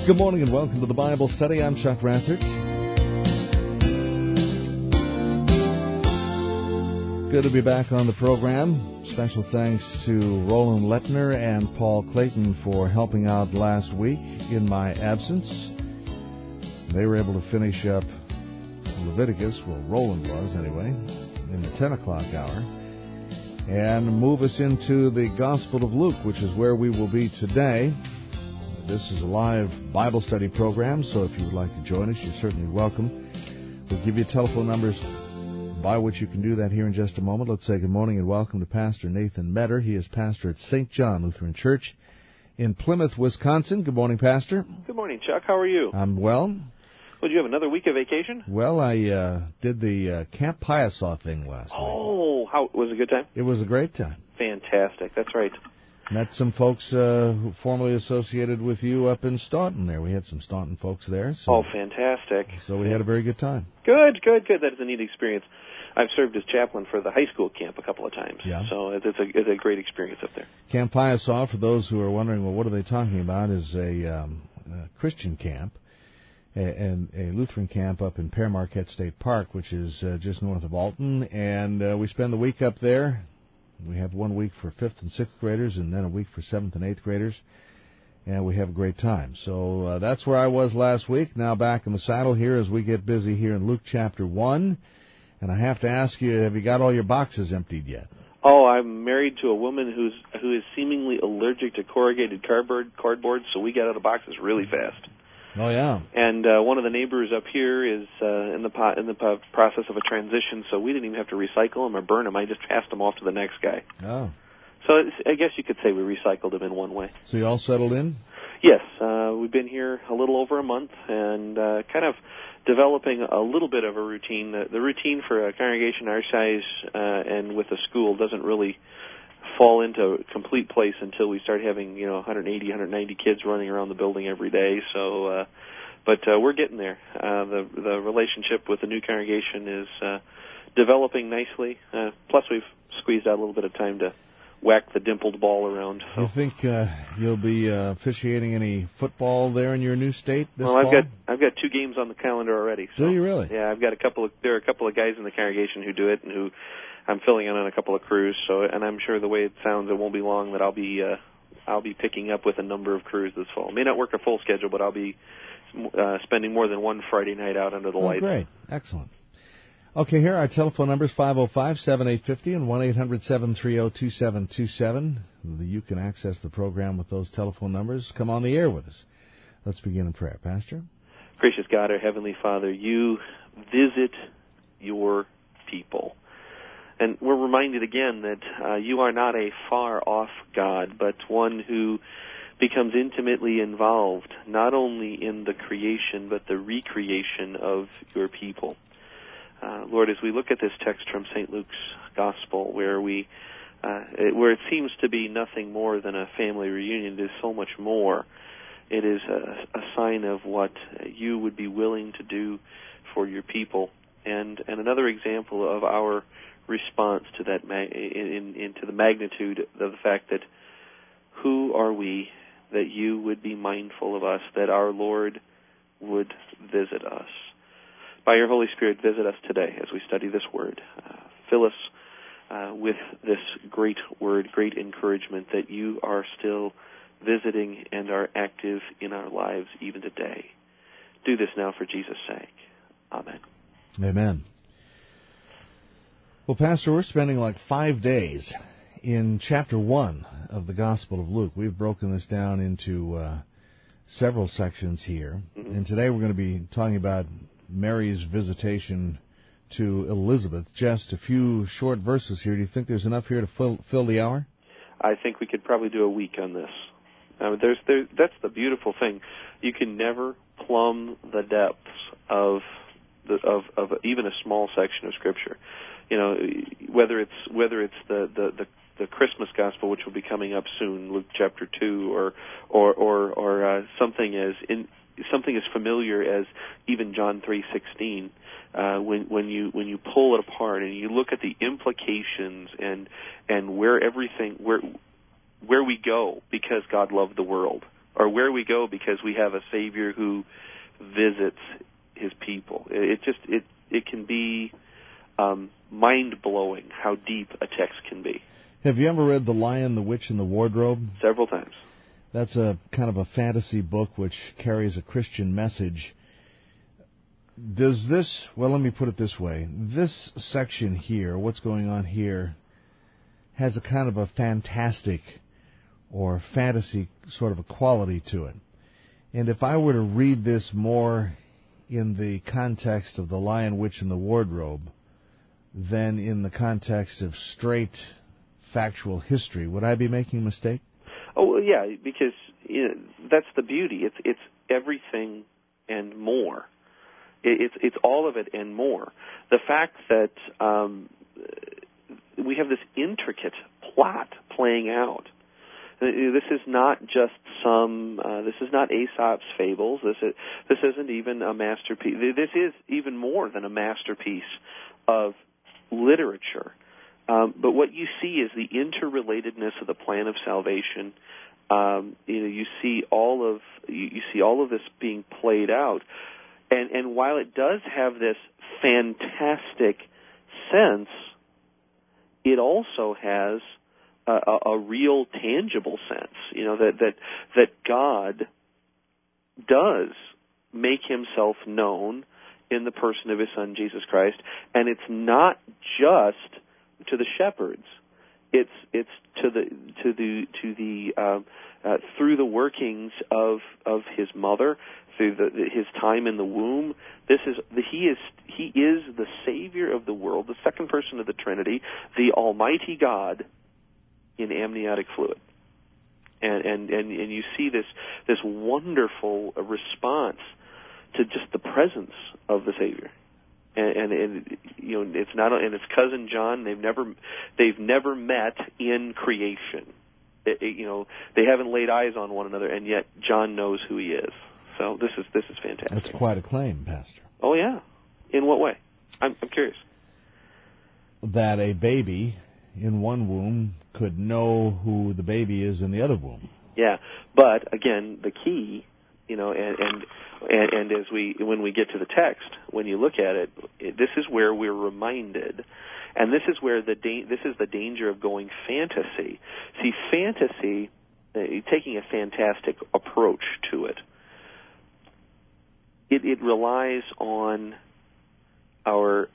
Good morning and welcome to the Bible Study. I'm Chuck Rathert. Good to be back on the program. Special thanks to Roland Lettner and Paul Clayton for helping out last week in my absence. They were able to finish up Leviticus, well, Roland was anyway, in the 10 o'clock hour, and move us into the Gospel of Luke, which is where we will be today. This is a live Bible study program, so if you would like to join us, you're certainly welcome. We'll give you telephone numbers by which you can do that here in just a moment. Let's say good morning and welcome to Pastor Nathan Metter. He is pastor at St. John Lutheran Church in Plymouth, Wisconsin. Good morning, Pastor. Good morning, Chuck. How are you? I'm well. Well, did you have another week of vacation? Well, I did the Camp Piasaw thing last week. Oh, how was it a good time? It was a great time. Fantastic. That's right. Met some folks who formerly associated with you up in Staunton there. We had some Staunton folks there. So, fantastic. So we had a very good time. Good. That is a neat experience. I've served as chaplain for the high school camp a couple of times. Yeah. So it's a great experience up there. Camp Piasaw, for those who are wondering, well, what are they talking about, is a Christian camp, and a Lutheran camp up in Pere Marquette State Park, which is just north of Alton. And we spend the week up there. We have 1 week for 5th and 6th graders and then a week for 7th and 8th graders. And we have a great time. So that's where I was last week. Now back in the saddle here as we get busy here in Luke chapter 1. And I have to ask you, have you got all your boxes emptied yet? Oh, I'm married to a woman who is seemingly allergic to corrugated cardboard, so we get out of the boxes really fast. Oh, yeah. And one of the neighbors up here is in the process of a transition, so we didn't even have to recycle them or burn them. I just passed them off to the next guy. Oh. So I guess you could say we recycled them in one way. So you all settled in? Yes. We've been here a little over a month and kind of developing a little bit of a routine. The routine for a congregation our size and with a school doesn't really fall into complete place until we start having 180, 190 kids running around the building every day. So, but we're getting there. The relationship with the new congregation is developing nicely. Plus, we've squeezed out a little bit of time to whack the dimpled ball around. So. You think you'll be officiating any football there in your new state this fall? I've got 2 games on the calendar already. So, do you really? Yeah, there are a couple of guys in the congregation who do it and who I'm filling in on a couple of crews. So, and I'm sure the way it sounds, it won't be long that I'll be picking up with a number of crews this fall. May not work a full schedule, but I'll be spending more than one Friday night out under the lights. Great. Excellent. Okay, here our telephone numbers 505-7850 and 1-800-730-2727. You can access the program with those telephone numbers. Come on the air with us. Let's begin in prayer. Pastor? Gracious God, our Heavenly Father, you visit your people. And we're reminded again that you are not a far-off God, but one who becomes intimately involved not only in the creation but the recreation of your people. Lord, as we look at this text from St. Luke's Gospel, where it seems to be nothing more than a family reunion, it is so much more. It is a sign of what you would be willing to do for your people, and another example of our response to that into the magnitude of the fact that who are we that you would be mindful of us, that our Lord would visit us. By your Holy Spirit, visit us today as we study this word. Fill us with this great word, great encouragement that you are still visiting and are active in our lives even today. Do this now for Jesus' sake. Amen. Amen. Well, Pastor, we're spending like 5 days in chapter 1 of the Gospel of Luke. We've broken this down into several sections here. Mm-hmm. And today we're going to be talking about Mary's visitation to Elizabeth. Just a few short verses here. Do you think there's enough here to fill the hour? I think we could probably do a week on this. That's the beautiful thing. You can never plumb the depths of even a small section of Scripture. Whether it's the Christmas Gospel, which will be coming up soon, Luke chapter 2, or something as familiar as even John 3:16. When you pull it apart and you look at the implications and where we go because God loved the world. or where we go because we have a Savior who visits His people. It can be mind-blowing how deep a text can be. Have you ever read The Lion, the Witch, and the Wardrobe? Several times. That's a kind of a fantasy book which carries a Christian message. Does this, well, let me put it this way. This section here, what's going on here, has a kind of a fantastic or fantasy sort of a quality to it. And if I were to read this more in the context of The Lion, Witch, and the Wardrobe than in the context of straight factual history, would I be making a mistake? Oh, well, yeah, because that's the beauty. It's everything and more. It's all of it and more. The fact that we have this intricate plot playing out. This is not just this is not Aesop's fables. This isn't even a masterpiece. This is even more than a masterpiece of literature. But what you see is the interrelatedness of the plan of salvation. You see all of this being played out, and while it does have this fantastic sense, it also has a real tangible sense. That God does make Himself known in the person of His Son Jesus Christ, and it's not just to the shepherds. It's to the through the workings of His mother, through His time in the womb. He is the Savior of the world, the second person of the Trinity, the Almighty God in amniotic fluid, and you see this wonderful response to just the presence of the Savior. And it's not, and it's cousin John. They've never met in creation. They haven't laid eyes on one another, and yet John knows who he is. So this is fantastic. That's quite a claim, Pastor. Oh yeah, in what way? I'm curious. That a baby in one womb could know who the baby is in the other womb. Yeah, but again, the key, and as when we get to the text, when you look at it, this is where we're reminded, and this is where this is the danger of going fantasy. See, fantasy, taking a fantastic approach to it, it relies on our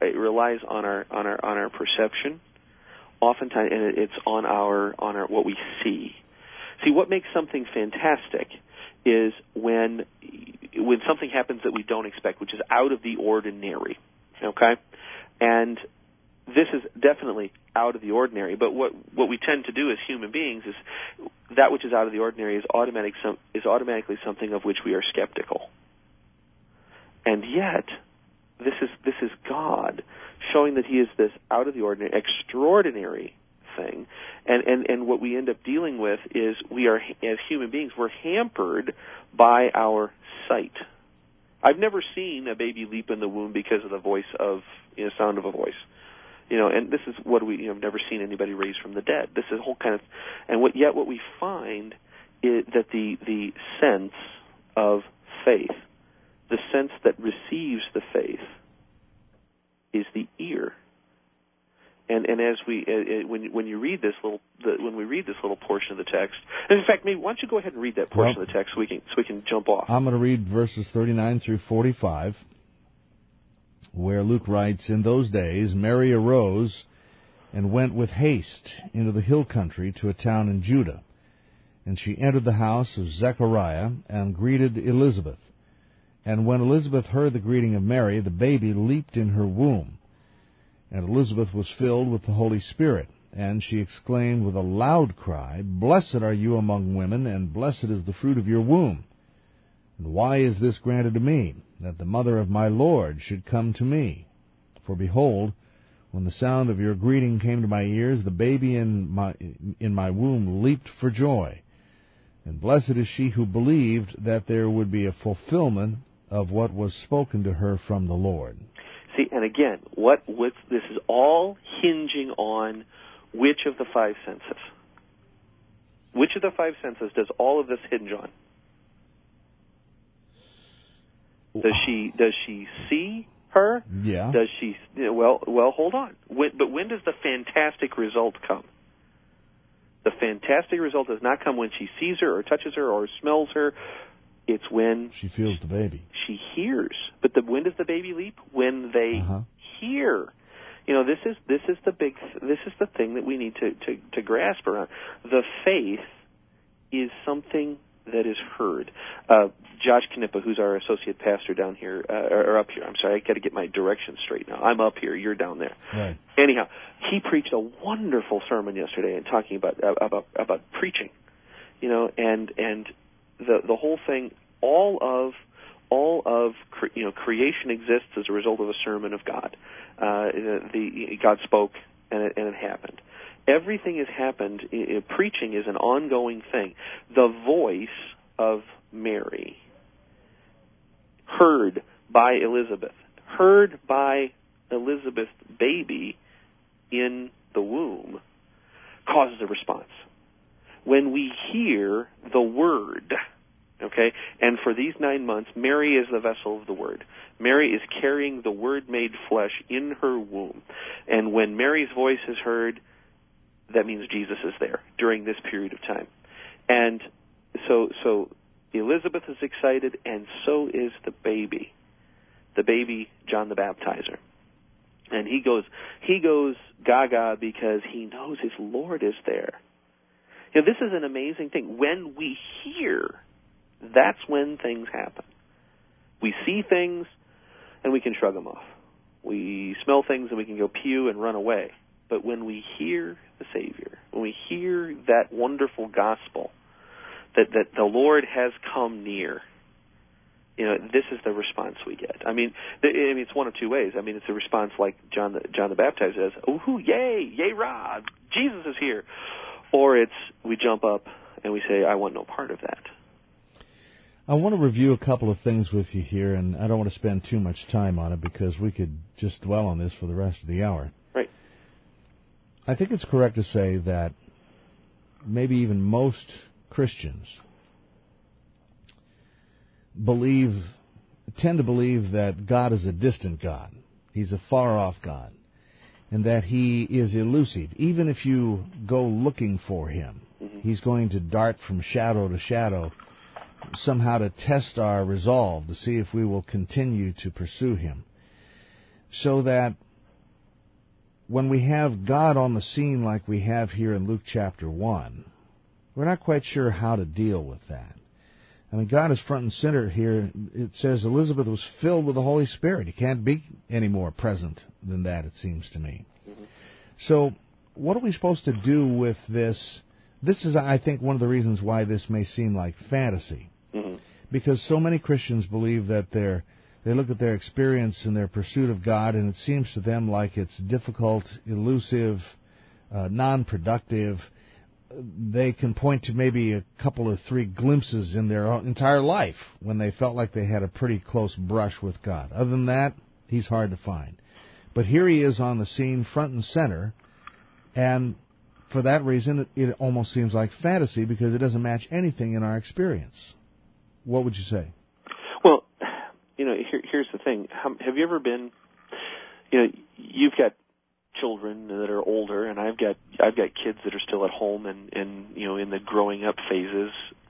perception, oftentimes, and it's on our what we see. See, what makes something fantastic is when something happens that we don't expect, which is out of the ordinary, okay? And this is definitely out of the ordinary, but what we tend to do as human beings is that which is out of the ordinary is automatically something of which we are skeptical. And yet, this is God showing that He is this out of the ordinary, extraordinary thing. And what we end up dealing with is we are, as human beings, we're hampered by our sight. I've never seen a baby leap in the womb because of the voice of, sound of a voice. And this is what I've never seen anybody raised from the dead. This is a whole kind of, and what we find is that the sense of faith, the sense that receives the faith, is the ear. And as when you read this when we read this little portion of the text, and in fact, maybe why don't you go ahead and read that portion of the text so we can jump off. I'm going to read verses 39 through 45, where Luke writes, "In those days Mary arose and went with haste into the hill country to a town in Judah, and she entered the house of Zechariah and greeted Elizabeth. And when Elizabeth heard the greeting of Mary, the baby leaped in her womb. And Elizabeth was filled with the Holy Spirit, and she exclaimed with a loud cry, 'Blessed are you among women, and blessed is the fruit of your womb. And why is this granted to me, that the mother of my Lord should come to me? For behold, when the sound of your greeting came to my ears, the baby in my womb leaped for joy. And blessed is she who believed that there would be a fulfillment of what was spoken to her from the Lord.'" See, and again, this is all hinging on which of the five senses? Which of the five senses does all of this hinge on? Does she see her? Yeah. Does she? Well, hold on. But when does the fantastic result come? The fantastic result does not come when she sees her or touches her or smells her. It's when she feels the baby. She hears. But when does the baby leap? When they hear. This is the thing that we need to grasp around. The faith is something that is heard. Josh Knippa, who's our associate pastor down here, or up here. I'm sorry, I got to get my directions straight now. I'm up here, you're down there. Right. Anyhow, he preached a wonderful sermon yesterday and talking about preaching, and the whole thing. All of creation exists as a result of a sermon of God. God spoke and it happened. Everything has happened. Preaching is an ongoing thing. The voice of Mary, heard by Elizabeth, heard by Elizabeth's baby in the womb, causes a response. When we hear the word, okay, and for these 9 months, Mary is the vessel of the Word. Mary is carrying the Word made flesh in her womb. And when Mary's voice is heard, that means Jesus is there during this period of time. And so Elizabeth is excited, and so is the baby John the Baptizer. And he goes gaga because he knows his Lord is there. This is an amazing thing. When we hear, that's when things happen. We see things, and we can shrug them off. We smell things, and we can go pew and run away. But when we hear the Savior, when we hear that wonderful gospel, that the Lord has come near, this is the response we get. I mean, it's one of two ways. I mean, it's a response like John the Baptizer says, "Ooh, yay, rah, Jesus is here," or it's we jump up and we say, "I want no part of that." I want to review a couple of things with you here, and I don't want to spend too much time on it because we could just dwell on this for the rest of the hour. Right. I think it's correct to say that maybe even most Christians tend to believe that God is a distant God. He's a far-off God, and that He is elusive. Even if you go looking for Him, He's going to dart from shadow to shadow, somehow to test our resolve, to see if we will continue to pursue Him. So that when we have God on the scene like we have here in Luke chapter 1, we're not quite sure how to deal with that. I mean, God is front and center here. It says Elizabeth was filled with the Holy Spirit. He can't be any more present than that, it seems to me. So what are we supposed to do with this? This is, I think, one of the reasons why this may seem like fantasy. Because so many Christians believe that they look at their experience and their pursuit of God, and it seems to them like it's difficult, elusive, non-productive. They can point to maybe a couple or three glimpses in their entire life when they felt like they had a pretty close brush with God. Other than that, He's hard to find. But here He is on the scene, front and center, and for that reason, it almost seems like fantasy because it doesn't match anything in our experience. What would you say? Well, here's the thing. Have you ever been, you've got children that are older, and I've got kids that are still at home and in the growing up phases.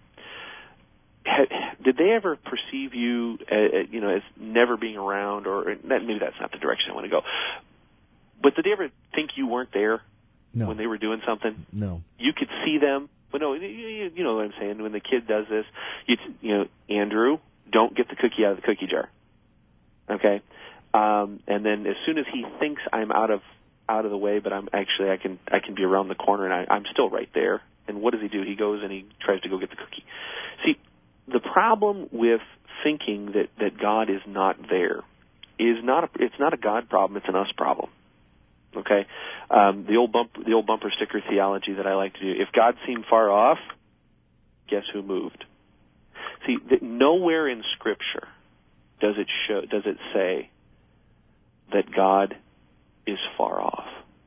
Did they ever perceive you, as never being around, or maybe that's not the direction I want to go, but did they ever think you weren't there? No. When they were doing something? No. You could see them. But no, you know what I'm saying. When the kid does this, Andrew, don't get the cookie out of the cookie jar. Okay? And then as soon as he thinks I'm out of the way, but I can be around the corner, and I'm still right there. And what does he do? He goes and he tries to go get the cookie. See, the problem with thinking that God is not there is it's not a God problem, it's an us problem. Okay, the old bumper sticker theology that I like to do. If God seemed far off, guess who moved? See, nowhere in Scripture does it say that God is far off.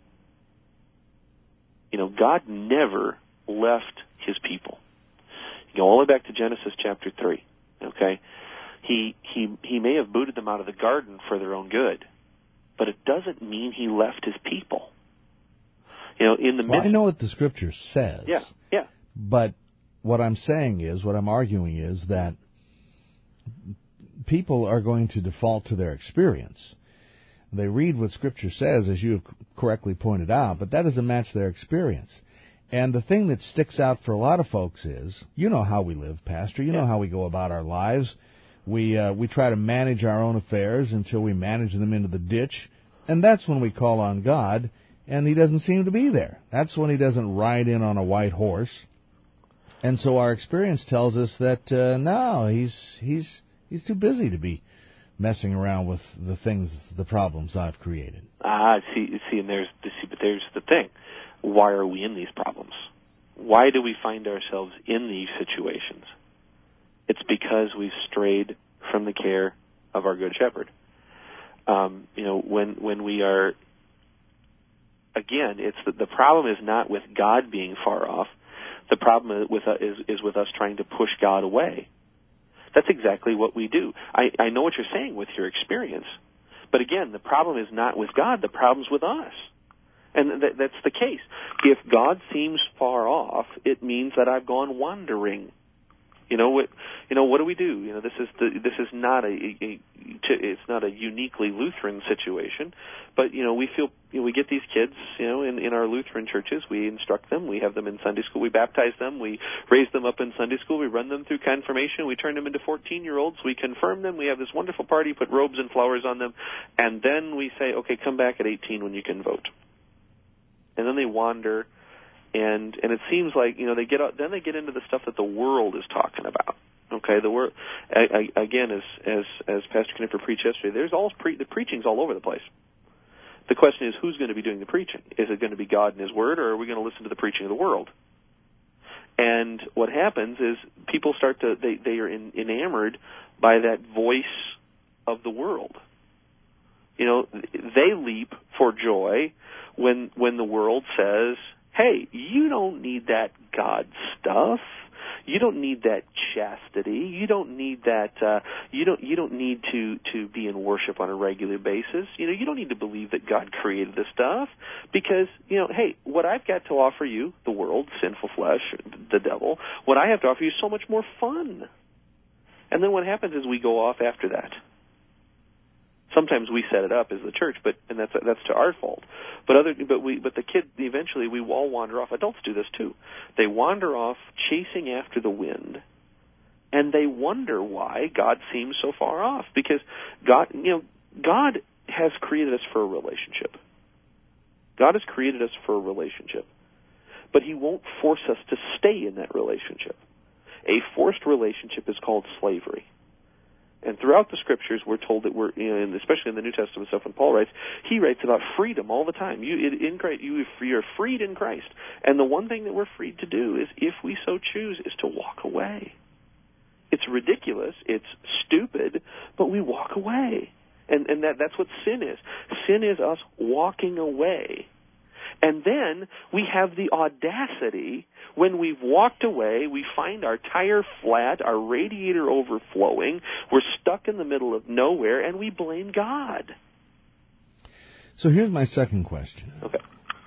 God never left His people. You go all the way back to Genesis chapter 3. Okay, He may have booted them out of the garden for their own good, but it doesn't mean he left his people. In the midst... Well, I know what the Scripture says. Yeah. But what I'm arguing is that people are going to default to their experience. They read what Scripture says, as you have correctly pointed out, but that doesn't match their experience. And the thing that sticks out for a lot of folks is, you know how we live, Pastor. You know how we go about our lives. We try to manage our own affairs until we manage them into the ditch, and that's when we call on God, and He doesn't seem to be there. That's when He doesn't ride in on a white horse. And so our experience tells us that, no, He's too busy to be messing around with the problems I've created. See, but there's the thing. Why are we in these problems? Why do we find ourselves in these situations? It's because we've strayed from the care of our Good Shepherd. When we are, again, it's the problem is not with God being far off. The problem is with us trying to push God away. That's exactly what we do. I know what you're saying with your experience, but again, the problem is not with God. The problem's with us. And that's the case. If God seems far off, it means that I've gone wandering. What do we do? This is not it's not a uniquely Lutheran situation, but we feel we get these kids in our Lutheran churches. We instruct them, we have them in Sunday school, we baptize them, we raise them up in Sunday school, we run them through confirmation, we turn them into 14-year-olds, we confirm them, we have this wonderful party, put robes and flowers on them, and then we say, okay, come back at 18 when you can vote. And then they wander. And it seems like they get into the stuff that the world is talking about. Okay, the world again, as Pastor Knipper preached yesterday. The preaching's all over the place. The question is, who's going to be doing the preaching? Is it going to be God and His Word, or are we going to listen to the preaching of the world? And what happens is people start to they are enamored by that voice of the world. They leap for joy when the world says, hey, you don't need that God stuff. You don't need that chastity. You don't need that. You don't need to be in worship on a regular basis. You don't need to believe that God created this stuff because hey, what I've got to offer you, the world, sinful flesh, the devil, what I have to offer you is so much more fun. And then what happens is we go off after that. Sometimes we set it up as the church, and that's to our fault. But the kid eventually we all wander off. Adults do this too. They wander off chasing after the wind, and they wonder why God seems so far off. Because God has created us for a relationship. God has created us for a relationship, but He won't force us to stay in that relationship. A forced relationship is called slavery. And throughout the Scriptures, we're told that especially in the New Testament stuff, when Paul writes, he writes about freedom all the time. You're freed in Christ. And the one thing that we're freed to do is, if we so choose, is to walk away. It's ridiculous. It's stupid, but we walk away. And that's what sin is. Sin is us walking away. And then we have the audacity, when we've walked away, we find our tire flat, our radiator overflowing, we're stuck in the middle of nowhere, and we blame God. So here's my second question. Okay.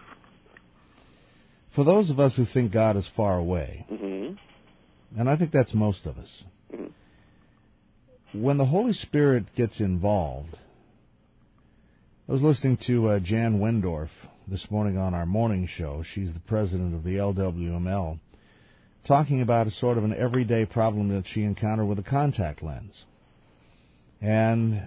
For those of us who think God is far away, and I think that's most of us, when the Holy Spirit gets involved, I was listening to Jan Wendorf this morning on our morning show. She's the president of the LWML, talking about a sort of an everyday problem that she encountered with a contact lens. And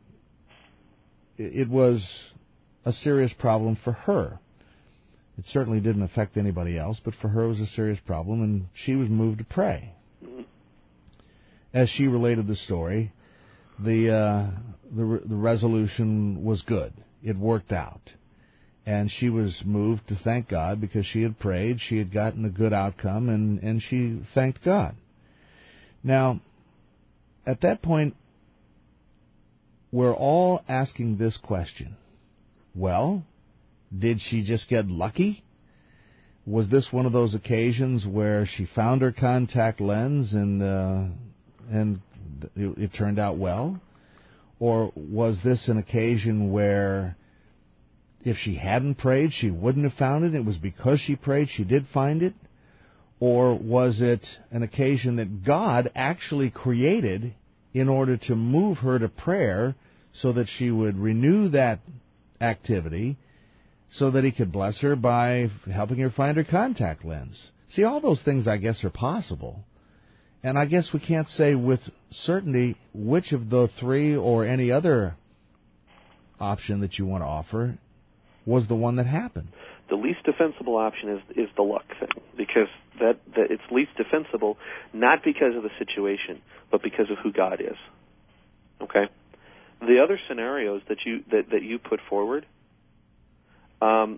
it was a serious problem for her. It certainly didn't affect anybody else, but for her it was a serious problem, and she was moved to pray. As she related the story, the resolution was good. It worked out. And she was moved to thank God because she had prayed, she had gotten a good outcome, and she thanked God. Now, at that point, we're all asking this question. Well, did she just get lucky? Was this one of those occasions where she found her contact lens and and it turned out well? Or was this an occasion where if she hadn't prayed, she wouldn't have found it? It was because she prayed she did find it? Or was it an occasion that God actually created in order to move her to prayer so that she would renew that activity so that He could bless her by helping her find her contact lens? See, all those things, I guess, are possible. And I guess we can't say with certainty which of the three or any other option that you want to offer was the one that happened. The least defensible option is the luck thing, because that it's least defensible not because of the situation, but because of who God is. Okay? The other scenarios that you put forward are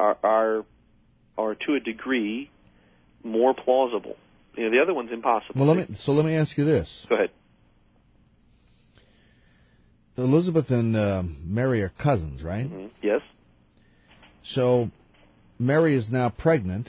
to a degree more plausible. You know, the other one's impossible. Well, let me ask you this. Go ahead. Elizabeth and Mary are cousins, right? Mm-hmm. Yes. So Mary is now pregnant,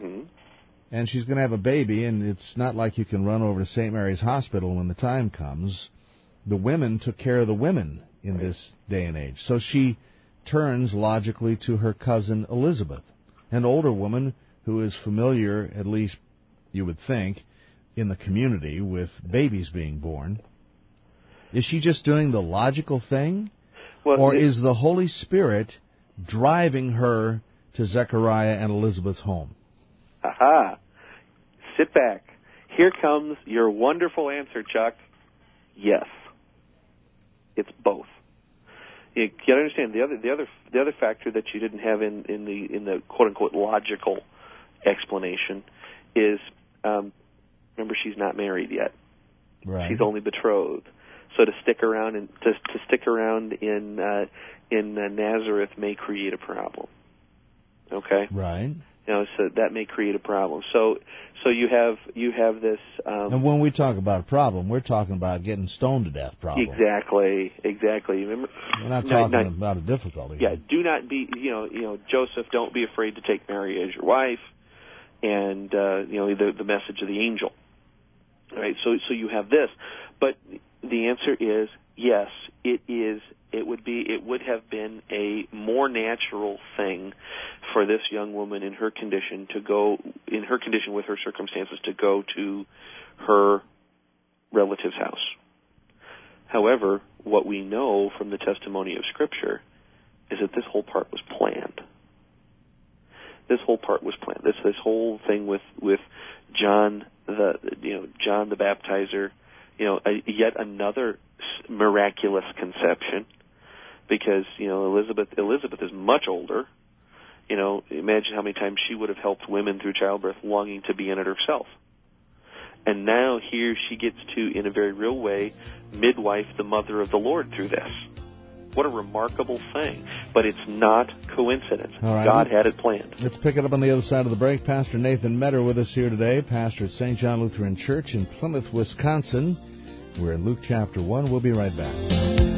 and she's going to have a baby, and it's not like you can run over to St. Mary's Hospital when the time comes. The women took care of the women in this day and age. So she turns logically to her cousin Elizabeth, an older woman who is familiar, at least you would think, in the community with babies being born. Is she just doing the logical thing? Or is the Holy Spirit driving her to Zechariah and Elizabeth's home? Aha. Sit back. Here comes your wonderful answer, Chuck. Yes. It's both. You got to understand the other factor that you didn't have in the quote unquote logical explanation is remember, she's not married yet. Right. She's only betrothed. So to stick around in Nazareth may create a problem. Okay. Right. You know, so that may create a problem. So you have this. And when we talk about a problem, we're talking about getting stoned to death problem. Exactly. Remember, we're not talking about a difficulty. Yeah. Do not be. You know, Joseph. Don't be afraid to take Mary as your wife, and the message of the angel. All right. So you have this, but the answer is yes. It is. It would have been a more natural thing for this young woman in her condition with her circumstances to go to her relative's house. However, what we know from the testimony of Scripture is that this whole part was planned. This whole part was planned. This whole thing with John the Baptizer, yet another miraculous conception. Because, Elizabeth is much older. Imagine how many times she would have helped women through childbirth longing to be in it herself. And now here she gets to, in a very real way, midwife the mother of the Lord through this. What a remarkable thing. But it's not coincidence. All right. God had it planned. Let's pick it up on the other side of the break. Pastor Nathan Metter with us here today, pastor at St. John Lutheran Church in Plymouth, Wisconsin. We're in Luke chapter 1. We'll be right back.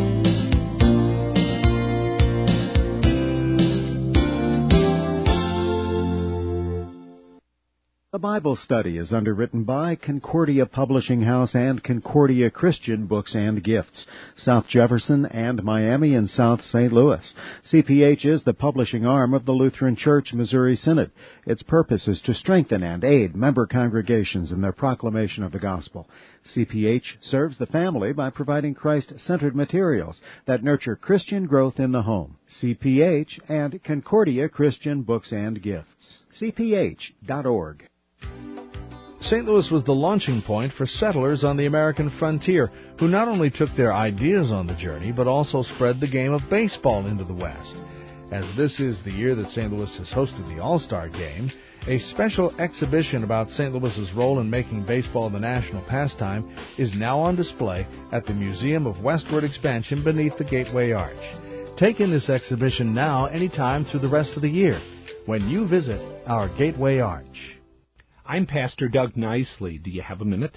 The Bible Study is underwritten by Concordia Publishing House and Concordia Christian Books and Gifts, South Jefferson and Miami and South St. Louis. CPH is the publishing arm of the Lutheran Church Missouri Synod. Its purpose is to strengthen and aid member congregations in their proclamation of the gospel. CPH serves the family by providing Christ-centered materials that nurture Christian growth in the home. CPH and Concordia Christian Books and Gifts. CPH.org. St. Louis was the launching point for settlers on the American frontier, who not only took their ideas on the journey, but also spread the game of baseball into the West. As this is the year that St. Louis has hosted the All-Star Game, a special exhibition about St. Louis's role in making baseball the national pastime is now on display at the Museum of Westward Expansion beneath the Gateway Arch. Take in this exhibition now anytime through the rest of the year when you visit our Gateway Arch. I'm Pastor Doug Nicely. Do you have a minute?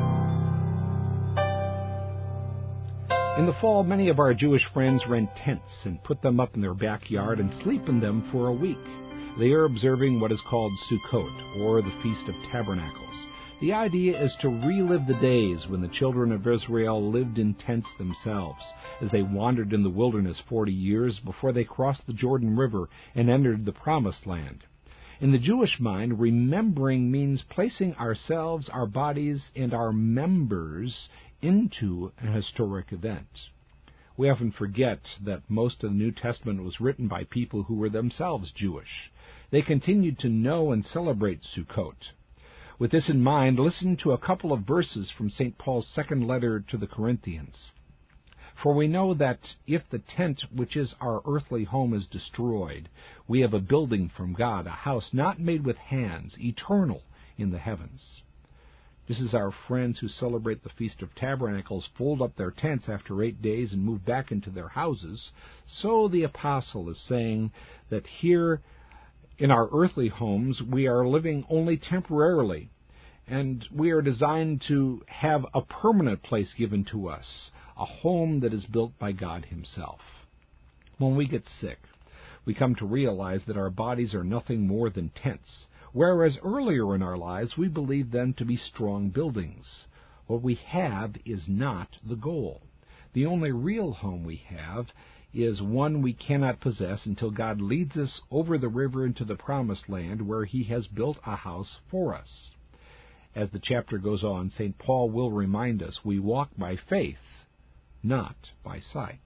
In the fall, many of our Jewish friends rent tents and put them up in their backyard and sleep in them for a week. They are observing what is called Sukkot, or the Feast of Tabernacles. The idea is to relive the days when the children of Israel lived in tents themselves, as they wandered in the wilderness 40 years before they crossed the Jordan River and entered the Promised Land. In the Jewish mind, remembering means placing ourselves, our bodies, and our members into an historic event. We often forget that most of the New Testament was written by people who were themselves Jewish. They continued to know and celebrate Sukkot. With this in mind, listen to a couple of verses from St. Paul's second letter to the Corinthians. For we know that if the tent which is our earthly home is destroyed, we have a building from God, a house not made with hands, eternal in the heavens. Just as our friends who celebrate the Feast of Tabernacles fold up their tents after 8 days and move back into their houses, so the apostle is saying that here in our earthly homes we are living only temporarily, and we are designed to have a permanent place given to us, a home that is built by God Himself. When we get sick, we come to realize that our bodies are nothing more than tents, whereas earlier in our lives we believed them to be strong buildings. What we have is not the goal. The only real home we have is one we cannot possess until God leads us over the river into the Promised Land, where He has built a house for us. As the chapter goes on, St. Paul will remind us we walk by faith, not by sight.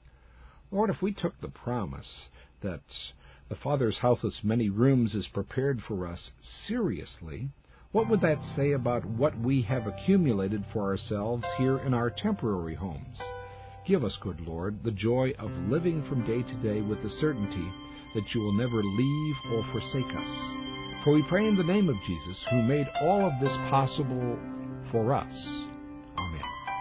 Lord, if we took the promise that the Father's house with many rooms is prepared for us seriously, what would that say about what we have accumulated for ourselves here in our temporary homes? Give us, good Lord, the joy of living from day to day with the certainty that You will never leave or forsake us. For we pray in the name of Jesus, who made all of this possible for us. Amen.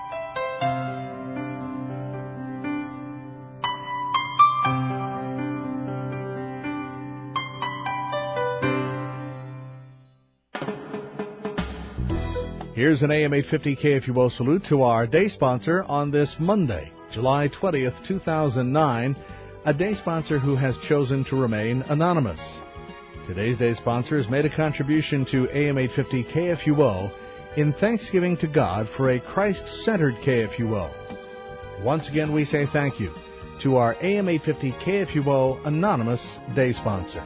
Here's an AM 850 KFUO salute to our day sponsor on this Monday, July 20th, 2009, a day sponsor who has chosen to remain anonymous. Today's day sponsor has made a contribution to AM 850 KFUO in thanksgiving to God for a Christ-centered KFUO. Once again, we say thank you to our AM 850 KFUO anonymous day sponsor.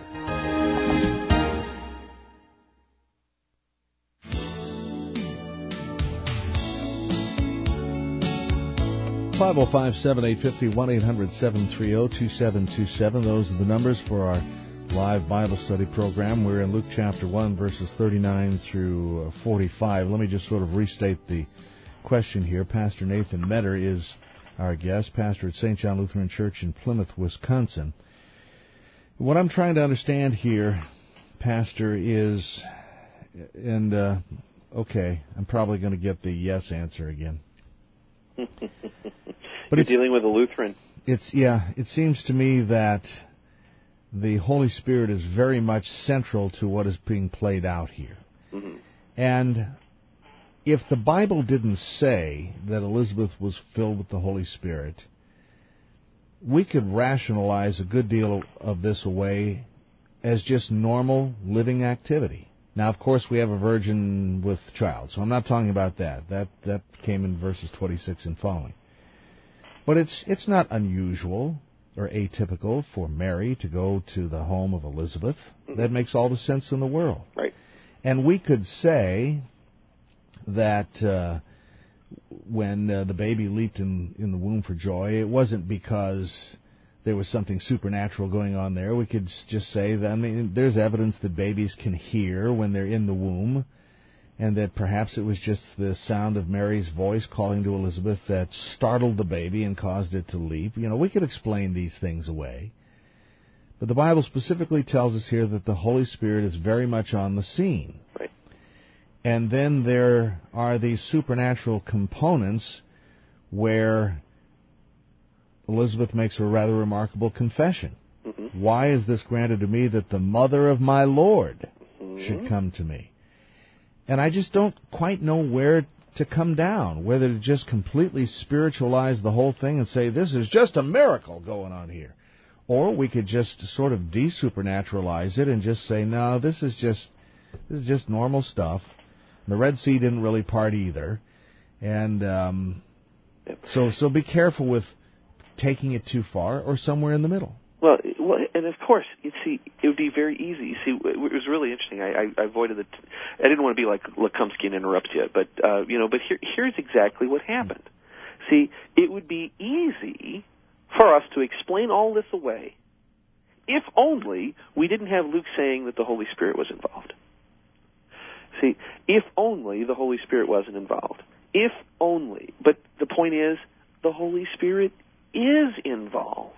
505-7850, 1-800-730-2727. Those are the numbers for our live Bible study program. We're in Luke chapter 1, verses 39 through 45. Let me just sort of restate the question here. Pastor Nathan Metter is our guest, pastor at St. John Lutheran Church in Plymouth, Wisconsin. What I'm trying to understand here, Pastor, is, and okay, I'm probably going to get the yes answer again. But you're dealing with a Lutheran. It seems to me that the Holy Spirit is very much central to what is being played out here. Mm-hmm. And if the Bible didn't say that Elizabeth was filled with the Holy Spirit, we could rationalize a good deal of this away as just normal living activity. Now, of course, we have a virgin with child, so I'm not talking about that. That came in verses 26 and following. But it's not unusual or atypical for Mary to go to the home of Elizabeth. Mm-hmm. That makes all the sense in the world. Right. And we could say that when the baby leaped in the womb for joy, it wasn't because there was something supernatural going on there. We could just say that, I mean, there's evidence that babies can hear when they're in the womb, and that perhaps it was just the sound of Mary's voice calling to Elizabeth that startled the baby and caused it to leap. You know, we could explain these things away. But the Bible specifically tells us here that the Holy Spirit is very much on the scene. Right. And then there are these supernatural components where Elizabeth makes a rather remarkable confession. Mm-hmm. Why is this granted to me that the mother of my Lord should come to me? And I just don't quite know where to come down, whether to just completely spiritualize the whole thing and say this is just a miracle going on here. Or we could just sort of de-supernaturalize it and just say, no, this is just normal stuff. The Red Sea didn't really part either. And so be careful with taking it too far or somewhere in the middle. Well, and of course, you see, it would be very easy. You see, it was really interesting. I avoided the. I didn't want to be like Lekumsky and interrupt you, but But here's exactly what happened. See, it would be easy for us to explain all this away, if only we didn't have Luke saying that the Holy Spirit was involved. See, if only the Holy Spirit wasn't involved. If only. But the point is, the Holy Spirit is involved.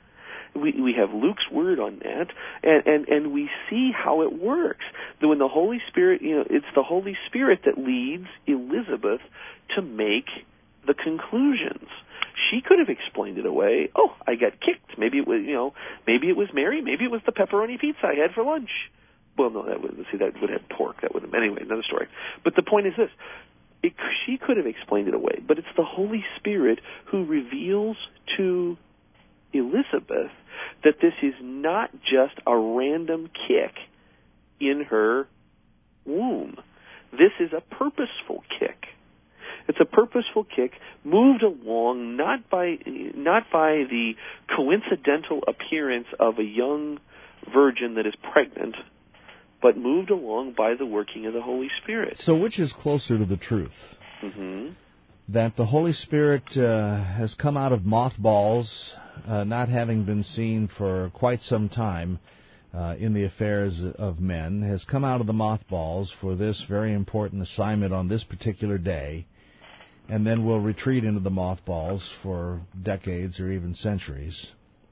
We have Luke's word on that, and we see how it works. That when the Holy Spirit, it's the Holy Spirit that leads Elizabeth to make the conclusions. She could have explained it away. Oh, I got kicked. Maybe it was, maybe it was Mary. Maybe it was the pepperoni pizza I had for lunch. Well, no, that would have pork. That would have, anyway, another story. But the point is this. She could have explained it away, but it's the Holy Spirit who reveals to Elizabeth that this is not just a random kick in her womb. This is a purposeful kick. It's a purposeful kick moved along not by the coincidental appearance of a young virgin that is pregnant, but moved along by the working of the Holy Spirit. So which is closer to the truth? Mm-hmm. That the Holy Spirit has come out of mothballs, not having been seen for quite some time in the affairs of men, has come out of the mothballs for this very important assignment on this particular day, and then will retreat into the mothballs for decades or even centuries.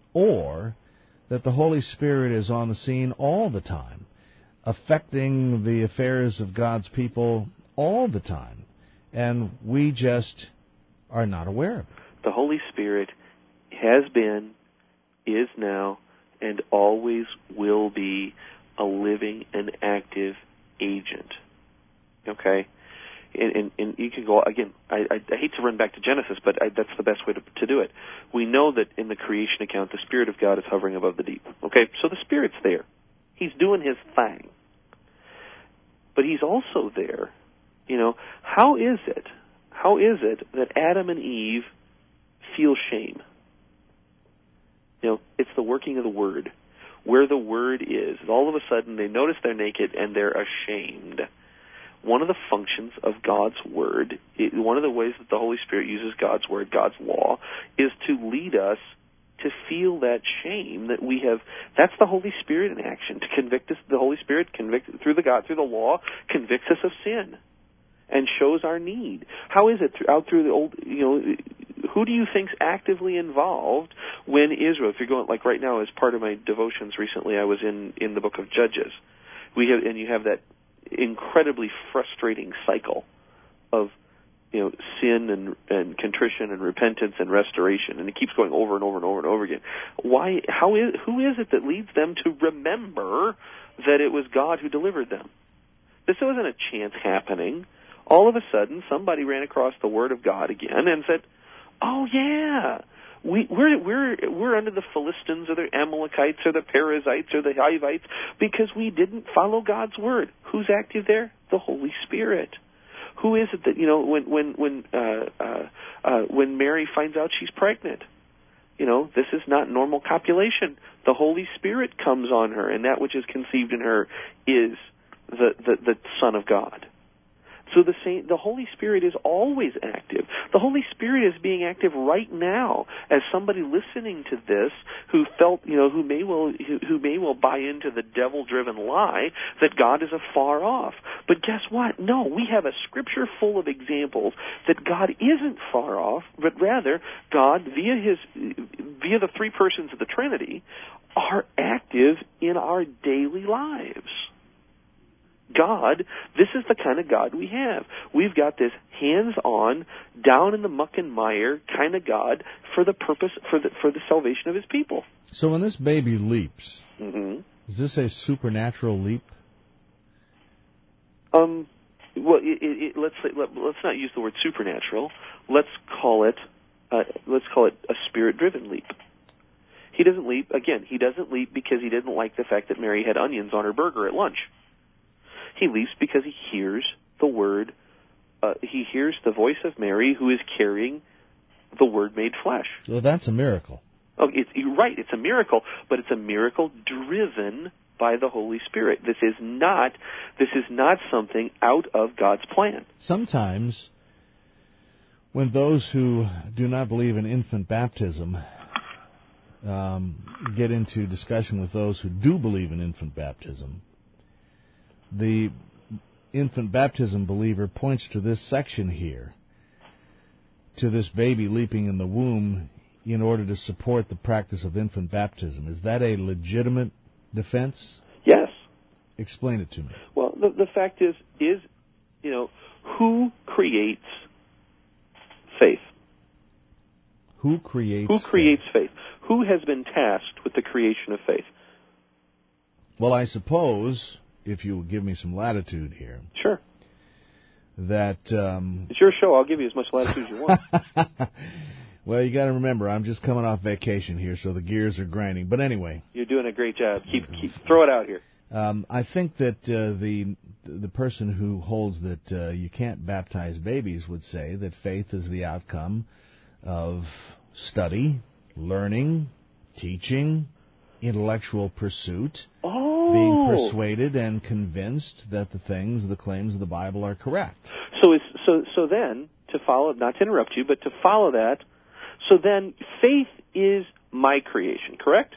Or that the Holy Spirit is on the scene all the time, affecting the affairs of God's people all the time, and we just are not aware of it. The Holy Spirit has been, is now, and always will be a living and active agent. Okay? And you can go, again, I hate to run back to Genesis, but that's the best way to do it. We know that in the creation account, the Spirit of God is hovering above the deep. Okay? So the Spirit's there. He's doing his thing. But he's also there. How is it that Adam and Eve feel shame? It's the working of the Word. Where the Word is, all of a sudden they notice they're naked and they're ashamed. One of the functions of God's Word, one of the ways that the Holy Spirit uses God's Word, God's law, is to lead us to feel that shame that we have. That's the Holy Spirit in action, to convict us. The Holy Spirit through the law, convicts us of sin and shows our need. How is it through the old, who do you think's actively involved when Israel, if you're going, like right now as part of my devotions recently, I was in the book of Judges. You have that incredibly frustrating cycle of sin and contrition and repentance and restoration, and it keeps going over and over and over and over again. Who is it that leads them to remember that it was God who delivered them? This wasn't a chance happening. All of a sudden, somebody ran across the Word of God again and said, "Oh yeah, we're under the Philistines or the Amalekites or the Perizzites or the Hivites because we didn't follow God's Word." Who's active there? The Holy Spirit. Who is it that when Mary finds out she's pregnant? This is not normal copulation. The Holy Spirit comes on her, and that which is conceived in her is the Son of God. So the Holy Spirit is always active. The Holy Spirit is being active right now as somebody listening to this who felt, who may well buy into the devil-driven lie that God is afar off. But guess what? No, we have a Scripture full of examples that God isn't far off, but rather God, via the three persons of the Trinity, are active in our daily lives. God, this is the kind of God we have. We've got this hands-on, down in the muck and mire kind of God for the purpose, for the salvation of His people. So when this baby leaps, mm-hmm. Is this a supernatural leap? Well, let's not use the word supernatural. Let's call it a spirit-driven leap. He doesn't leap. Again, he doesn't leap because he didn't like the fact that Mary had onions on her burger at lunch. He leaps because he hears the Word. He hears the voice of Mary, who is carrying the Word made flesh. Well, that's a miracle. Oh, you're right. It's a miracle, but it's a miracle driven by the Holy Spirit. This is not something out of God's plan. Sometimes, when those who do not believe in infant baptism get into discussion with those who do believe in infant baptism, the infant baptism believer points to this section here, to this baby leaping in the womb, in order to support the practice of infant baptism. Is that a legitimate defense? Yes. Explain it to me. Well, the fact is, who creates faith? Who creates faith? Who has been tasked with the creation of faith? Well, I suppose, if you will give me some latitude here. Sure. That it's your show. I'll give you as much latitude as you want. Well, you got to remember, I'm just coming off vacation here, so the gears are grinding. But anyway, you're doing a great job. Keep throw it out here. I think that the person who holds that you can't baptize babies would say that faith is the outcome of study, learning, teaching, intellectual pursuit, being persuaded and convinced that the claims of the Bible are correct. So then, to follow, not to interrupt you, but to follow that, so then faith is my creation, correct?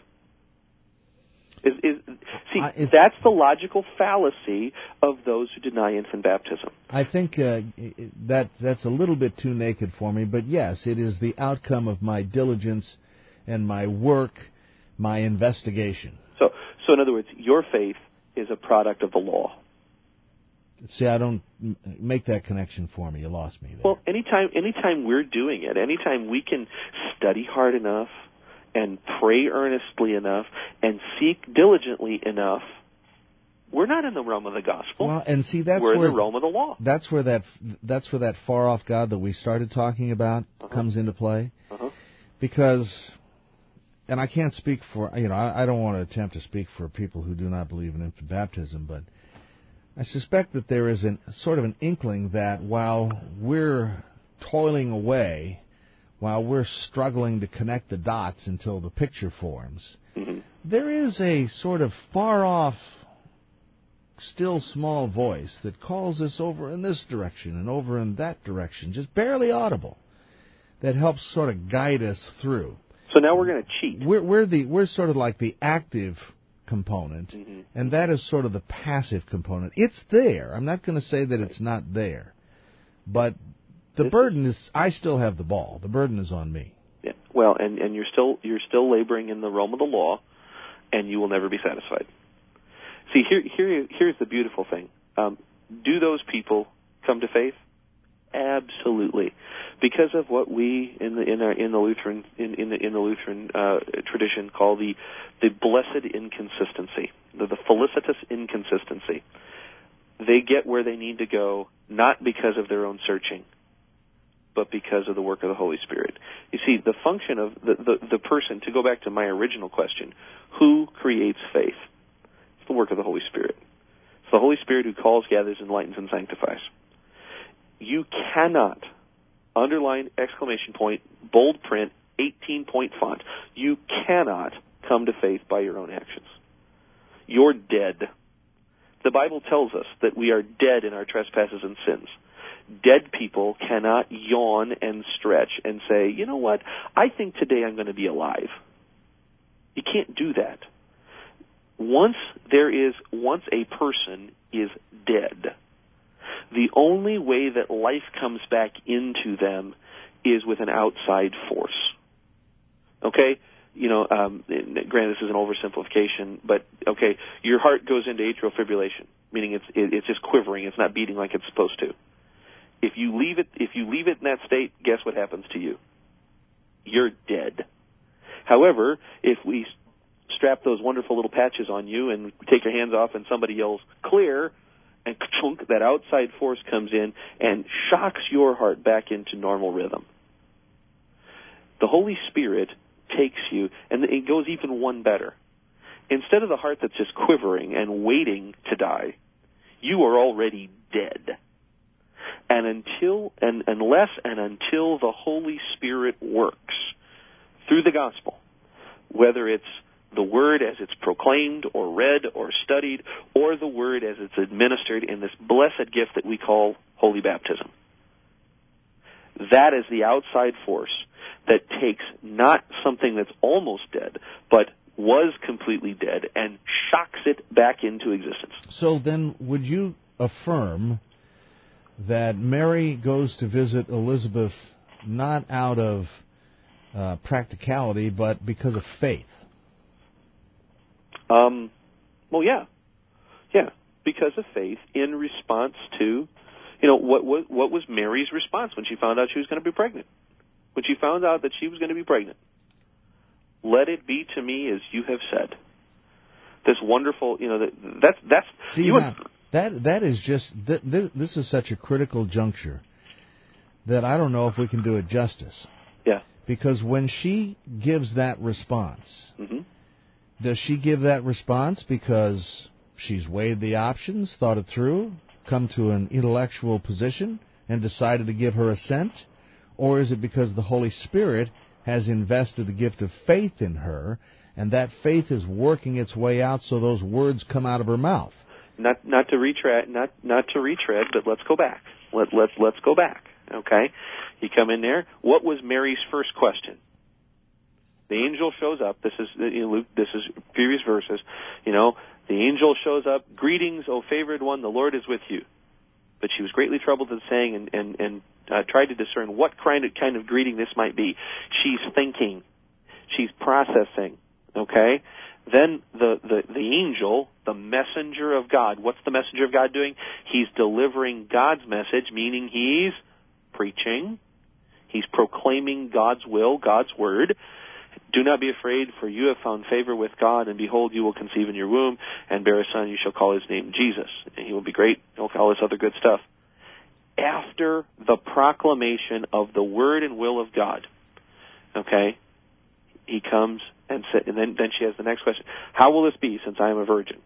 That's the logical fallacy of those who deny infant baptism. I think that's a little bit too naked for me, but yes, it is the outcome of my diligence and my work, my investigation. So in other words, your faith is a product of the law. See, I don't make that connection for me. You lost me there. Well, anytime we're doing it, anytime we can study hard enough and pray earnestly enough and seek diligently enough, we're not in the realm of the gospel. Well, and see, we're in the realm of the law. That's where that far off God that we started talking about comes into play. Because, and I can't speak for, I don't want to attempt to speak for people who do not believe in infant baptism, but I suspect that there is sort of an inkling that while we're toiling away, while we're struggling to connect the dots until the picture forms, there is a sort of far-off, still small voice that calls us over in this direction and over in that direction, just barely audible, that helps sort of guide us through. So now we're going to cheat. We're sort of like the active component, and that is sort of the passive component. It's there. I'm not going to say that it's not there, but the burden is. I still have the ball. The burden is on me. Yeah. Well, and you're still laboring in the realm of the law, and you will never be satisfied. See, here's the beautiful thing. Do those people come to faith? Absolutely, because of what we in the Lutheran tradition call the blessed inconsistency, the felicitous inconsistency. They get where they need to go not because of their own searching, but because of the work of the Holy Spirit. You see, the function of the person, to go back to my original question, who creates faith? It's the work of the Holy Spirit. It's the Holy Spirit who calls, gathers, enlightens, and sanctifies. You cannot, underline, exclamation point, bold print, 18-point font, you cannot come to faith by your own actions. You're dead. The Bible tells us that we are dead in our trespasses and sins. Dead people cannot yawn and stretch and say, you know what, I think today I'm going to be alive. You can't do that. Once a person is dead, the only way that life comes back into them is with an outside force. Okay? Granted, this is an oversimplification, but okay, your heart goes into atrial fibrillation, meaning it's just quivering, it's not beating like it's supposed to. If you leave it in that state, guess what happens to you? You're dead. However, if we strap those wonderful little patches on you and take your hands off and somebody yells, clear, and chunk, that outside force comes in and shocks your heart back into normal rhythm. The Holy Spirit takes you, and it goes even one better. Instead of the heart that's just quivering and waiting to die, you are already dead. and unless and until the Holy Spirit works through the gospel, whether it's the Word as it's proclaimed or read or studied, or the Word as it's administered in this blessed gift that we call holy baptism. That is the outside force that takes not something that's almost dead, but was completely dead, and shocks it back into existence. So then would you affirm that Mary goes to visit Elizabeth not out of practicality, but because of faith? Well, yeah, because of faith in response to, what was Mary's response when she found out she was going to be pregnant? When she found out that she was going to be pregnant, let it be to me as you have said. This wonderful, that's. See, that is just this is such a critical juncture that I don't know if we can do it justice. Yeah. Because when she gives that response, does she give that response because she's weighed the options, thought it through, come to an intellectual position, and decided to give her assent? Or is it because the Holy Spirit has invested the gift of faith in her, and that faith is working its way out so those words come out of her mouth? Not to retread, but let's go back. Let's go back. Okay, you come in there. What was Mary's first question? The angel shows up. This is Luke. This is previous verses. The angel shows up. Greetings, O favored one. The Lord is with you. But she was greatly troubled at the saying, and tried to discern what kind of greeting this might be. She's thinking. She's processing. Okay? Then the angel, the messenger of God, what's the messenger of God doing? He's delivering God's message, meaning he's preaching. He's proclaiming God's will, God's word. Do not be afraid, for you have found favor with God, and behold, you will conceive in your womb and bear a son. You shall call his name Jesus. And he will be great. He'll call this other good stuff. After the proclamation of the word and will of God, okay, he comes and then she has the next question. How will this be, since I am a virgin?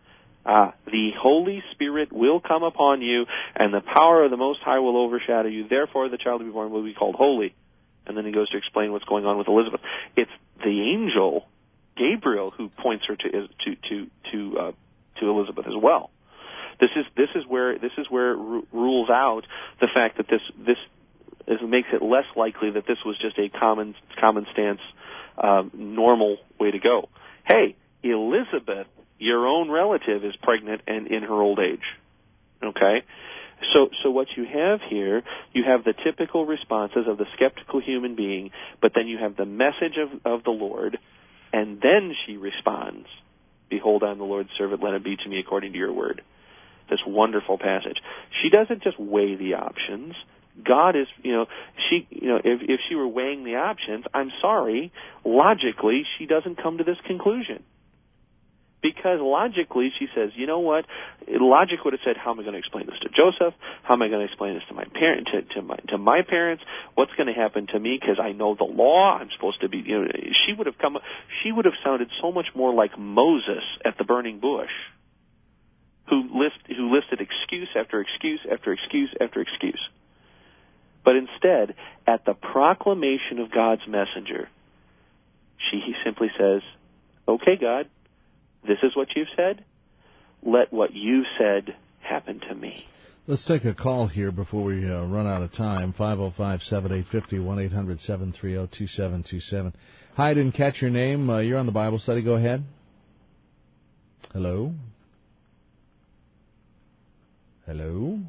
The Holy Spirit will come upon you, and the power of the Most High will overshadow you. Therefore, the child to be born will be called holy. And then he goes to explain what's going on with Elizabeth. It's the angel Gabriel who points her to Elizabeth as well. This is where it rules out the fact that this makes it less likely that this was just a common stance, normal way to go. Hey, Elizabeth, your own relative, is pregnant and in her old age. Okay? So what you have here, you have the typical responses of the skeptical human being, but then you have the message of the Lord, and then she responds, behold, I am the Lord's servant, let it be to me according to your word. This wonderful passage. She doesn't just weigh the options. God is, if she were weighing the options, I'm sorry, logically, she doesn't come to this conclusion. Because logically, she says, you know what? Logic would have said, how am I going to explain this to Joseph? How am I going to explain this to my parent, to my parents? What's going to happen to me? Because I know the law. I'm supposed to be. She would have sounded so much more like Moses at the burning bush, who listed excuse after excuse after excuse after excuse. But instead, at the proclamation of God's messenger, he simply says, "Okay, God. This is what you've said. Let what you've said happen to me." Let's take a call here before we run out of time. 505-7850, 1-800-730-2727. Hi, I didn't catch your name. You're on the Bible study. Go ahead. Hello? Hello?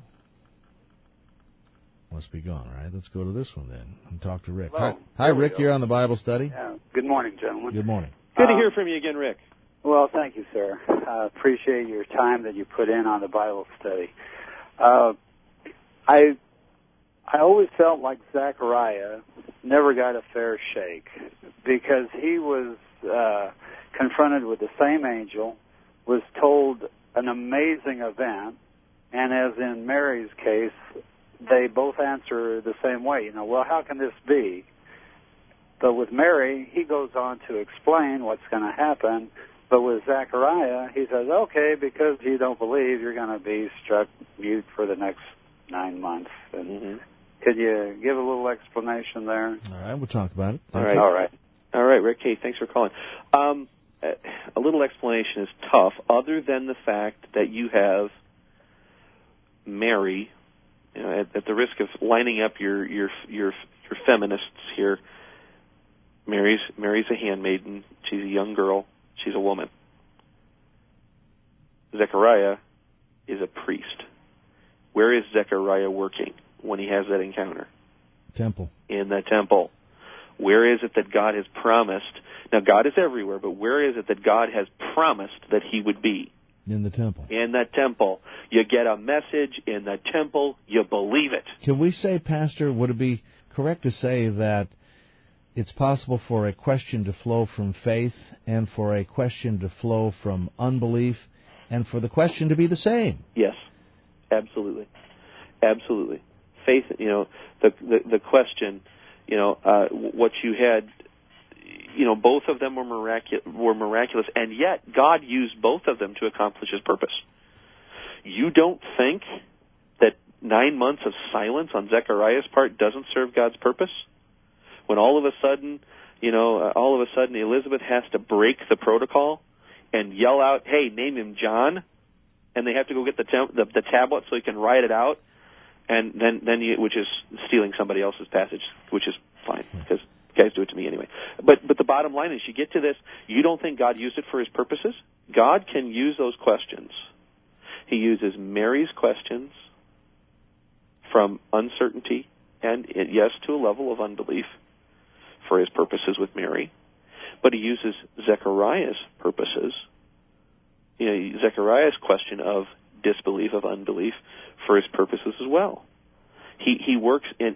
Must be gone, right? Let's go to this one then and talk to Rick. Hello. Hi, Rick. You're on the Bible study. Yeah. Good morning, gentlemen. Good morning. Good to hear from you again, Rick. Well, thank you, sir. I appreciate your time that you put in on the Bible study. I always felt like Zechariah never got a fair shake because he was confronted with the same angel, was told an amazing event, and as in Mary's case, they both answer the same way. Well, how can this be? But with Mary, he goes on to explain what's going to happen. But with Zechariah, he says, okay, because you don't believe, you're going to be struck mute for the next 9 months. And could you give a little explanation there? All right, we'll talk about it. All right. All right, Rick. Hey, thanks for calling. A little explanation is tough, other than the fact that you have Mary. You know, at the risk of lining up your feminists here, Mary's a handmaiden. She's a young girl. She's a woman. Zechariah is a priest. Where is Zechariah working when he has that encounter? Temple. In the temple. Where is it that God has promised? Now, God is everywhere, but where is it that God has promised that he would be? In the temple. In the temple. You get a message in the temple, you believe it. Can we say, Pastor, would it be correct to say that it's possible for a question to flow from faith and for a question to flow from unbelief and for the question to be the same? Yes, absolutely. Absolutely. Faith, the question, what you had, both of them were miraculous, and yet God used both of them to accomplish his purpose. You don't think that 9 months of silence on Zechariah's part doesn't serve God's purpose? When all of a sudden Elizabeth has to break the protocol and yell out, "Hey, name him John," and they have to go get the tablet so he can write it out, and which is stealing somebody else's passage, which is fine because guys do it to me anyway. But the bottom line is, you get to this, you don't think God used it for his purposes? God can use those questions. He uses Mary's questions from uncertainty and, yes, to a level of unbelief for his purposes with Mary. But he uses Zechariah's purposes, Zechariah's question of disbelief, of unbelief, for his purposes as well. He works in,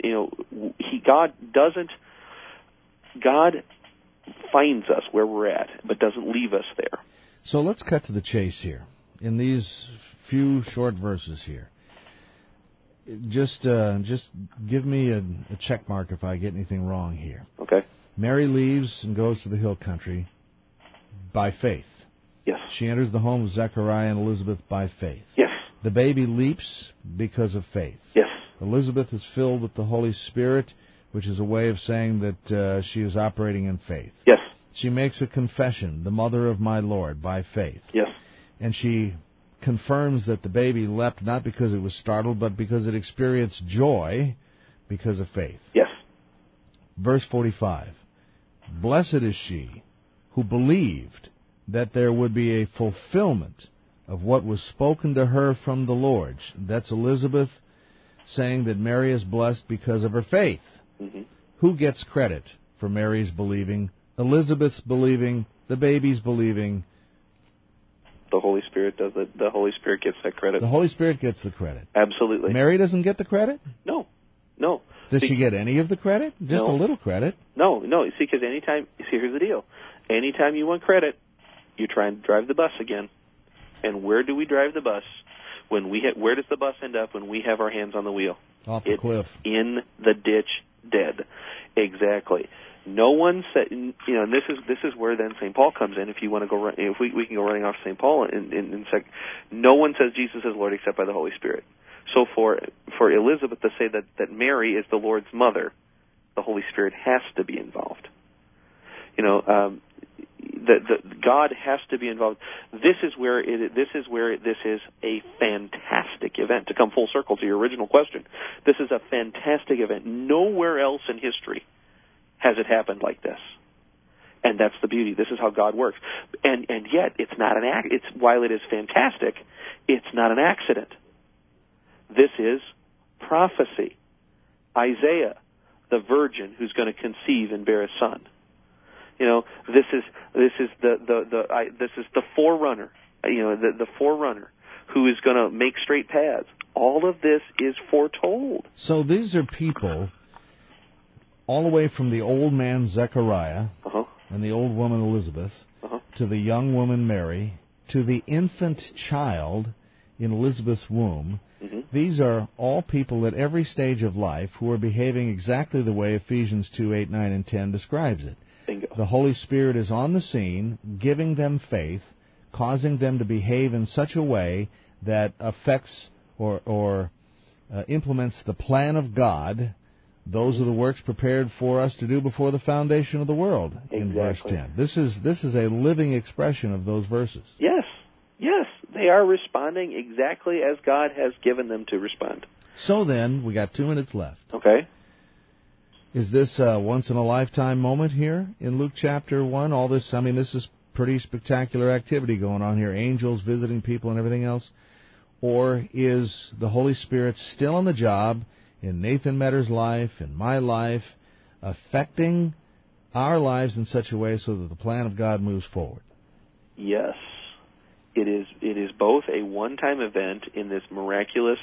God finds us where we're at, but doesn't leave us there. So let's cut to the chase here. In these few short verses here, just give me a check mark if I get anything wrong here. Okay. Mary leaves and goes to the hill country by faith. Yes. She enters the home of Zechariah and Elizabeth by faith. Yes. The baby leaps because of faith. Yes. Elizabeth is filled with the Holy Spirit, which is a way of saying that she is operating in faith. Yes. She makes a confession, the mother of my Lord, by faith. Yes. And she confirms that the baby leapt not because it was startled, but because it experienced joy because of faith. Yes. Verse 45, blessed is she who believed that there would be a fulfillment of what was spoken to her from the Lord. That's Elizabeth saying that Mary is blessed because of her faith. Mm-hmm. Who gets credit for Mary's believing? Elizabeth's believing, the baby's believing. The Holy Spirit does it. The Holy Spirit gets that credit. The Holy Spirit gets the credit. Absolutely. Mary doesn't get the credit? No. Does she get any of the credit? Just No. a little credit? No. You see, because here's the deal. Anytime you want credit, you try and drive the bus again. And where do we drive the bus? Where does the bus end up when we have our hands on the wheel? Off the cliff. In the ditch, dead. Exactly. No one said, and this is where then St. Paul comes in. If you want to go, if we can go running off St. Paul in sec. No one says Jesus is Lord except by the Holy Spirit. So for Elizabeth to say that Mary is the Lord's mother, the Holy Spirit has to be involved. God has to be involved. This is where this is a fantastic event. To come full circle to your original question, this is a fantastic event. Nowhere else in history has it happened like this. And that's the beauty. This is how God works. And yet it's not an act. While it is fantastic, it's not an accident. This is prophecy. Isaiah, the virgin who's going to conceive and bear a son. This is the forerunner. The forerunner who is going to make straight paths. All of this is foretold. So these are people all the way from the old man Zechariah and the old woman Elizabeth to the young woman Mary to the infant child in Elizabeth's womb. Mm-hmm. These are all people at every stage of life who are behaving exactly the way Ephesians 2:8, 9, and 10 describes it. Bingo. The Holy Spirit is on the scene, giving them faith, causing them to behave in such a way that affects or implements the plan of God. Those are the works prepared for us to do before the foundation of the world, in verse 10. This is a living expression of those verses. Yes. They are responding exactly as God has given them to respond. So then, we got 2 minutes left. Okay. Is this a once-in-a-lifetime moment here in Luke chapter 1? All this, this is pretty spectacular activity going on here, angels visiting people and everything else. Or is the Holy Spirit still on the job in Nathan Metter's life, in my life, affecting our lives in such a way so that the plan of God moves forward? Yes. It is both a one-time event in this miraculous,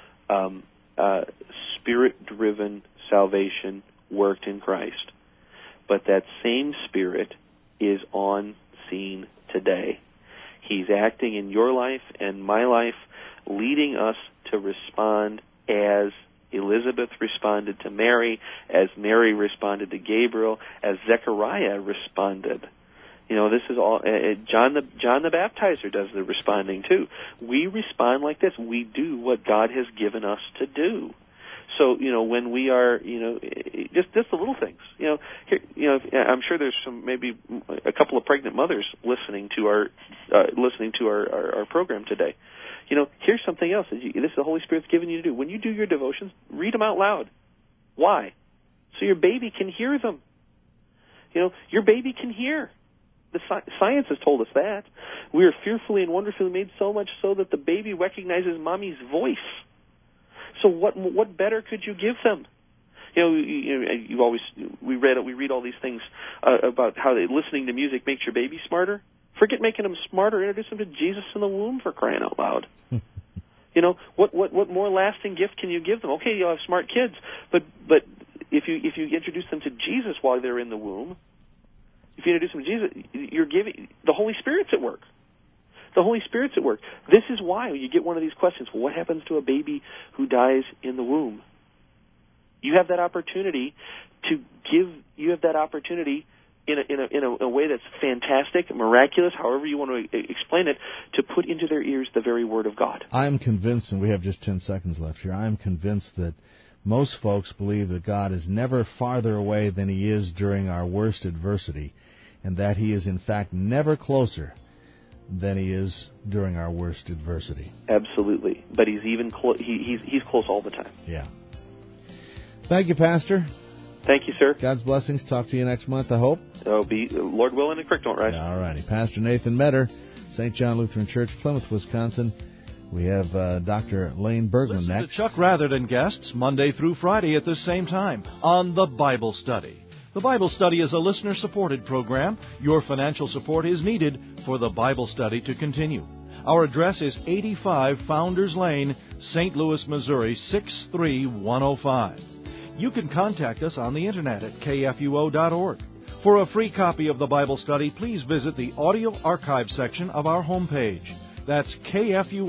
Spirit-driven salvation worked in Christ, but that same Spirit is on scene today. He's acting in your life and my life, leading us to respond as Elizabeth responded to Mary, as Mary responded to Gabriel, as Zechariah responded. This is all. John the Baptizer does the responding too. We respond like this. We do what God has given us to do. So when we are just the little things. Here, I'm sure there's maybe a couple of pregnant mothers listening to our program today. Here's something else. This is the Holy Spirit's given you to do. When you do your devotions, read them out loud. Why? So your baby can hear them. Your baby can hear. The science has told us that. We are fearfully and wonderfully made, so much so that the baby recognizes mommy's voice. So what better could you give them? We read all these things about how listening to music makes your baby smarter. Forget making them smarter. Introduce them to Jesus in the womb, for crying out loud. What more lasting gift can you give them? Okay, you'll have smart kids, but if you introduce them to Jesus while they're in the womb, if you introduce them to Jesus, you're giving the Holy Spirit's at work. The Holy Spirit's at work. This is why you get one of these questions. Well, what happens to a baby who dies in the womb? You have that opportunity to give. You have that opportunity in a way that's fantastic, miraculous, however you want to explain it, to put into their ears the very Word of God. I am convinced, and we have just 10 seconds left here, I am convinced that most folks believe that God is never farther away than He is during our worst adversity, and that He is, in fact, never closer than He is during our worst adversity. Absolutely. But He's even he's close all the time. Yeah. Thank you, Pastor. Thank you, sir. God's blessings. Talk to you next month, I hope. Be Lord willing and creek don't rise. All righty. Pastor Nathan Metter, St. John Lutheran Church, Plymouth, Wisconsin. We have Dr. Lane Berglund next. Listen to Chuck Rather and guests Monday through Friday at this same time on The Bible Study. The Bible Study is a listener-supported program. Your financial support is needed for The Bible Study to continue. Our address is 85 Founders Lane, St. Louis, Missouri, 63105. You can contact us on the Internet at kfuo.org. For a free copy of the Bible Study, please visit the audio archive section of our homepage. That's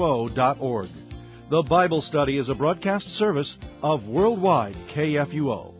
kfuo.org. The Bible Study is a broadcast service of Worldwide KFUO.